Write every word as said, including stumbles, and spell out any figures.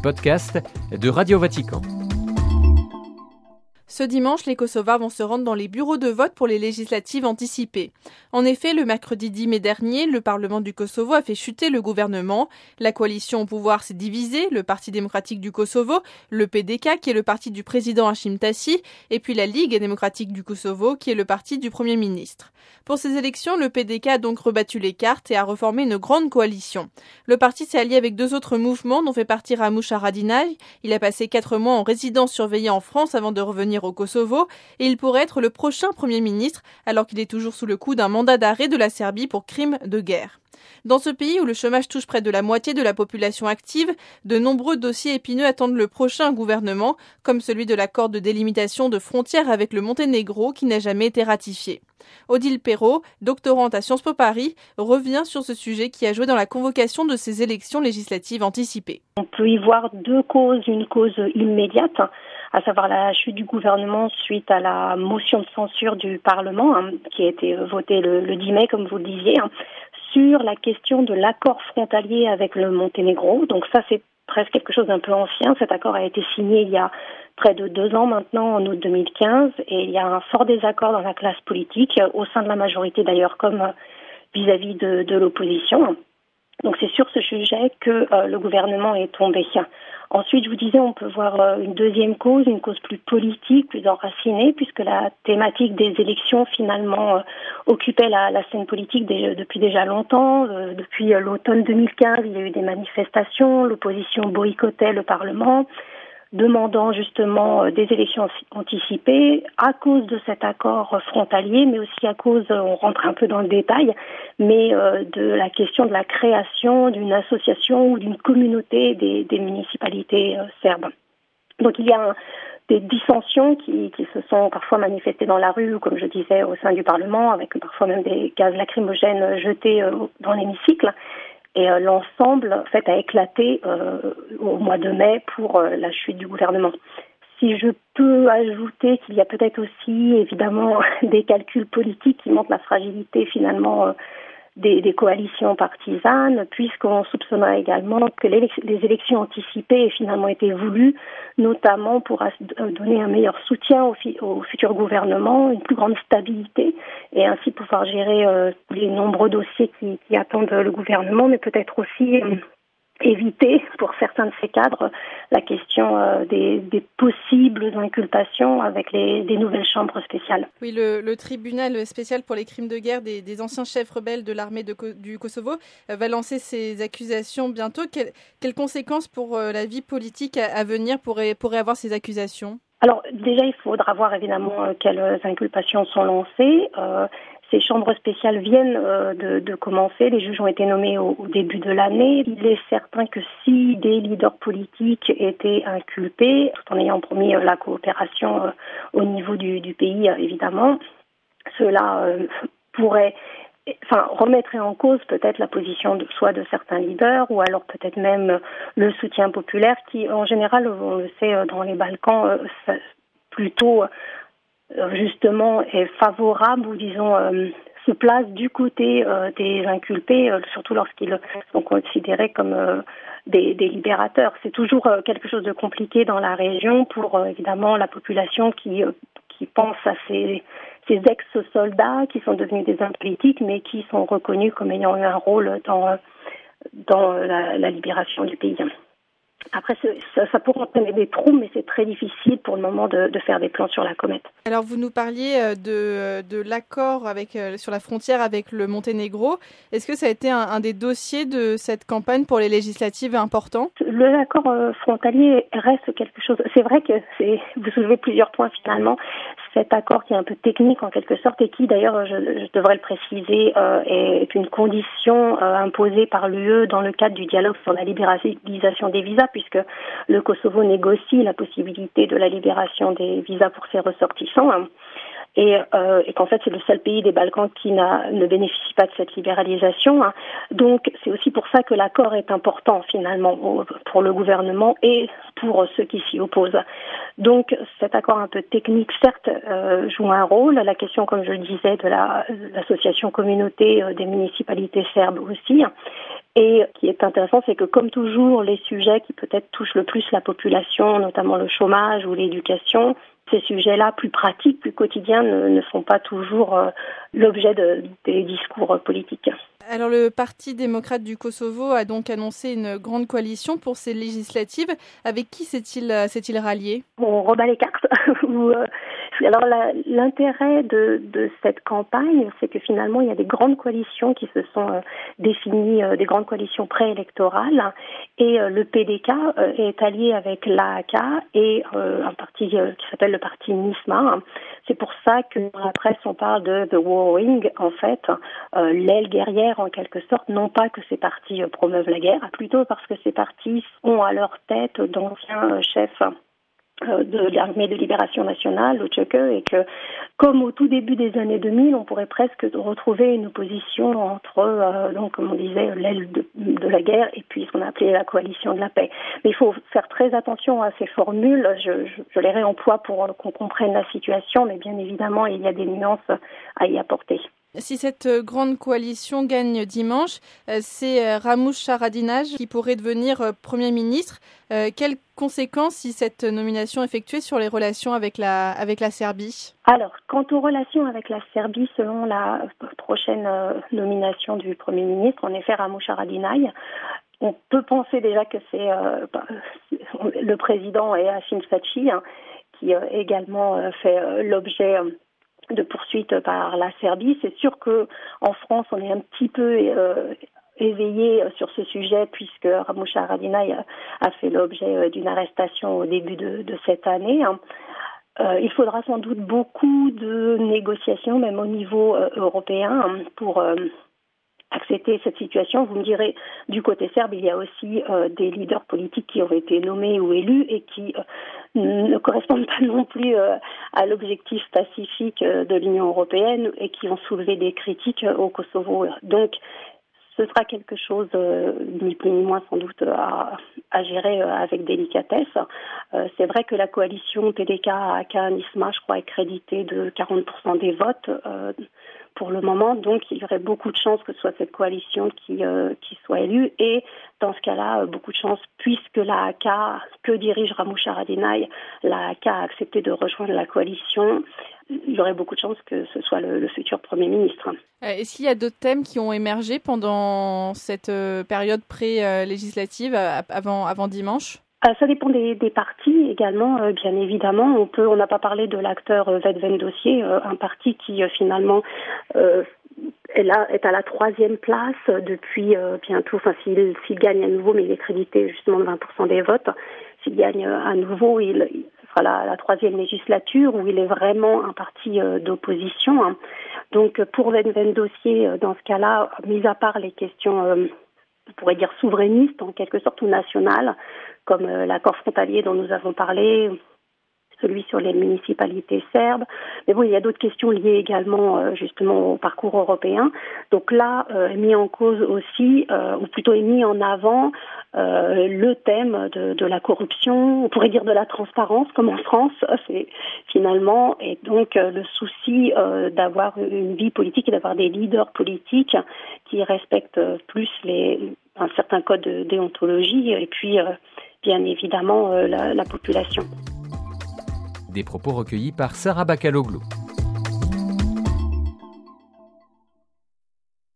podcasts de Radio Vatican. Ce dimanche, les Kosovars vont se rendre dans les bureaux de vote pour les législatives anticipées. En effet, le mercredi dix mai dernier, le Parlement du Kosovo a fait chuter le gouvernement. La coalition au pouvoir s'est divisée, le Parti démocratique du Kosovo, le P D K qui est le parti du président Hashim Thaçi, et puis la Ligue démocratique du Kosovo qui est le parti du Premier ministre. Pour ces élections, le P D K a donc rebattu les cartes et a reformé une grande coalition. Le parti s'est allié avec deux autres mouvements dont fait partie Ramush Haradinaj. Il a passé quatre mois en résidence surveillée en France avant de revenir au Kosovo et il pourrait être le prochain Premier ministre alors qu'il est toujours sous le coup d'un mandat d'arrêt de la Serbie pour crimes de guerre. Dans ce pays où le chômage touche près de la moitié de la population active, de nombreux dossiers épineux attendent le prochain gouvernement, comme celui de l'accord de délimitation de frontières avec le Monténégro qui n'a jamais été ratifié. Odile Perrault, doctorante à Sciences Po Paris, revient sur ce sujet qui a joué dans la convocation de ces élections législatives anticipées. On peut y voir deux causes, une cause immédiate, à savoir la chute du gouvernement suite à la motion de censure du Parlement, hein, qui a été votée le, le dix mai, comme vous le disiez, hein, sur la question de l'accord frontalier avec le Monténégro. Donc ça, c'est presque quelque chose d'un peu ancien. Cet accord a été signé il y a près de deux ans maintenant, en août deux mille quinze, et il y a un fort désaccord dans la classe politique, au sein de la majorité d'ailleurs, comme vis-à-vis de, de l'opposition. Donc c'est sur ce sujet que euh, le gouvernement est tombé. Ensuite, je vous disais, on peut voir euh, une deuxième cause, une cause plus politique, plus enracinée, puisque la thématique des élections finalement euh, occupait la, la scène politique déjà, depuis déjà longtemps. Euh, depuis euh, l'automne deux mille quinze, il y a eu des manifestations, l'opposition boycottait le Parlement, demandant justement des élections anticipées à cause de cet accord frontalier, mais aussi à cause, on rentre un peu dans le détail, mais euh, de la question de la création d'une association ou d'une communauté des, des municipalités euh, serbes. Donc il y a un, des dissensions qui, qui se sont parfois manifestées dans la rue, comme je disais, au sein du Parlement, avec parfois même des gaz lacrymogènes jetés euh, dans l'hémicycle. Et euh, l'ensemble, en fait, a éclaté euh, au mois de mai pour euh, la chute du gouvernement. Si je peux ajouter qu'il y a peut-être aussi, évidemment, des calculs politiques qui montrent la fragilité, finalement, euh, des, des coalitions partisanes, puisqu'on soupçonnera également que les, les élections anticipées aient finalement été voulues, notamment pour donner un meilleur soutien au, fi, au futur gouvernement, une plus grande stabilité, et ainsi pouvoir gérer euh, les nombreux dossiers qui, qui attendent le gouvernement, mais peut-être aussi euh, éviter, pour certains de ces cadres, la question euh, des, des possibles inculpations avec les, des nouvelles chambres spéciales. Oui, le, le tribunal spécial pour les crimes de guerre des, des anciens chefs rebelles de l'armée de, du Kosovo euh, va lancer ses accusations bientôt. Quelles, quelles conséquences pour euh, la vie politique à, à venir pourraient, pourraient avoir ces accusations ? Alors déjà, il faudra voir évidemment euh, quelles inculpations sont lancées. Euh, Ces chambres spéciales viennent euh, de, de commencer. Les juges ont été nommés au, au début de l'année. Il est certain que si des leaders politiques étaient inculpés, tout en ayant promis euh, la coopération euh, au niveau du, du pays, euh, évidemment, cela euh, pourrait, enfin, remettrait en cause peut-être la position de, soit de certains leaders ou alors peut-être même le soutien populaire qui, en général, on le sait, dans les Balkans, euh, ça, plutôt justement est favorable ou disons euh, se place du côté euh, des inculpés, euh, surtout lorsqu'ils sont considérés comme euh, des, des libérateurs. C'est toujours euh, quelque chose de compliqué dans la région pour euh, évidemment la population qui euh, qui pense à ces ces ex-soldats qui sont devenus des hommes politiques mais qui sont reconnus comme ayant eu un rôle dans dans la, la libération du pays. Après, ça, ça pourrait entraîner des trous, mais c'est très difficile pour le moment de, de faire des plans sur la comète. Alors, vous nous parliez de, de l'accord avec, sur la frontière avec le Monténégro. Est-ce que ça a été un, un des dossiers de cette campagne pour les législatives importants ? Le accord frontalier reste quelque chose. C'est vrai que c'est, vous soulevez plusieurs points finalement. Cet accord qui est un peu technique en quelque sorte et qui, d'ailleurs, je, je devrais le préciser, euh, est une condition euh, imposée par l'U E dans le cadre du dialogue sur la libéralisation des visas, puisque le Kosovo négocie la possibilité de la libération des visas pour ses ressortissants. Hein. Et, euh, et qu'en fait c'est le seul pays des Balkans qui n'a, ne bénéficie pas de cette libéralisation. Hein. Donc c'est aussi pour ça que l'accord est important finalement pour le gouvernement et pour ceux qui s'y opposent. Donc cet accord un peu technique certes euh, joue un rôle. La question, comme je le disais, de la, l'association communauté des municipalités serbes aussi. Et ce qui est intéressant, c'est que comme toujours, les sujets qui peut-être touchent le plus la population, notamment le chômage ou l'éducation, ces sujets-là, plus pratiques, plus quotidiens, ne, ne sont pas toujours euh, l'objet de, des discours politiques. Alors le Parti démocrate du Kosovo a donc annoncé une grande coalition pour ces législatives. Avec qui s'est-il, s'est-il rallié ? On rebat les cartes. Alors la, l'intérêt de, de cette campagne, c'est que finalement il y a des grandes coalitions qui se sont euh, définies, euh, des grandes coalitions préélectorales, et euh, le P D K euh, est allié avec l'A A K et euh, un parti euh, qui s'appelle le parti NISMA. C'est pour ça que dans la presse on parle de The War Wing, en fait, euh, l'aile guerrière en quelque sorte, non pas que ces partis euh, promeuvent la guerre, plutôt parce que ces partis ont à leur tête d'anciens euh, chefs de l'armée de libération nationale, le Tchèque, et que, comme au tout début des années deux mille, on pourrait presque retrouver une opposition entre, euh, donc, comme on disait, l'aile de, de la guerre et puis ce qu'on a appelé la coalition de la paix. Mais il faut faire très attention à ces formules. Je, je, je les réemploie pour qu'on comprenne la situation, mais bien évidemment, il y a des nuances à y apporter. Si cette grande coalition gagne dimanche, c'est Ramush Haradinaj qui pourrait devenir Premier ministre. Quelles conséquences si cette nomination est effectuée sur les relations avec la, avec la Serbie ? Alors, quant aux relations avec la Serbie, selon la prochaine nomination du Premier ministre, en effet, Ramush Haradinaj, on peut penser déjà que c'est euh, le président est Hashim Thaçi, hein, qui euh, également euh, fait euh, l'objet euh, de poursuites par la Serbie. C'est sûr que en France, on est un petit peu euh, éveillé sur ce sujet puisque Ramush Haradinaj a fait l'objet d'une arrestation au début de, de cette année. Euh, il faudra sans doute beaucoup de négociations, même au niveau euh, européen, pour euh, accepter cette situation. Vous me direz, du côté serbe, il y a aussi euh, des leaders politiques qui ont été nommés ou élus et qui euh, ne correspondent pas non plus euh, à l'objectif pacifique euh, de l'Union européenne et qui ont soulevé des critiques euh, au Kosovo. Donc, ce sera quelque chose, euh, ni plus ni moins sans doute, à, à gérer euh, avec délicatesse. Euh, c'est vrai que la coalition P D K, A A K, NISMA, je crois, est créditée de quarante pour cent des votes euh, pour le moment. Donc, il y aurait beaucoup de chances que ce soit cette coalition qui, euh, qui soit élue. Et dans ce cas-là, beaucoup de chances, puisque l'A A K, que dirige Ramush Haradinaj, l'A A K a accepté de rejoindre la coalition, il y aurait beaucoup de chances que ce soit le, le futur Premier ministre. Est-ce qu'il y a d'autres thèmes qui ont émergé pendant cette période pré-législative avant, avant dimanche ? Ça dépend des, des partis également, euh, bien évidemment. On peut, on n'a pas parlé de l'acteur euh, Vedven Dossier, euh, un parti qui euh, finalement euh, est, là, est à la troisième place depuis euh, bientôt. Enfin, s'il, s'il gagne à nouveau, mais il est crédité justement de vingt pour cent des votes. S'il gagne à nouveau, il, il ce sera la, la troisième législature où il est vraiment un parti euh, d'opposition. Hein. Donc, pour Vedven Dossier, euh, dans ce cas-là, mis à part les questions, euh, on pourrait dire souverainistes en quelque sorte ou nationales, comme euh, l'accord frontalier dont nous avons parlé, celui sur les municipalités serbes. Mais bon, il y a d'autres questions liées également euh, justement au parcours européen. Donc là, euh, est mis en cause aussi, euh, ou plutôt est mis en avant, euh, le thème de, de la corruption, on pourrait dire de la transparence, comme en France, c'est finalement, et donc euh, le souci euh, d'avoir une vie politique et d'avoir des leaders politiques qui respectent plus les, un certain code de déontologie et puis euh, bien évidemment euh, la, la population. Des propos recueillis par Sarah Bacaloglu.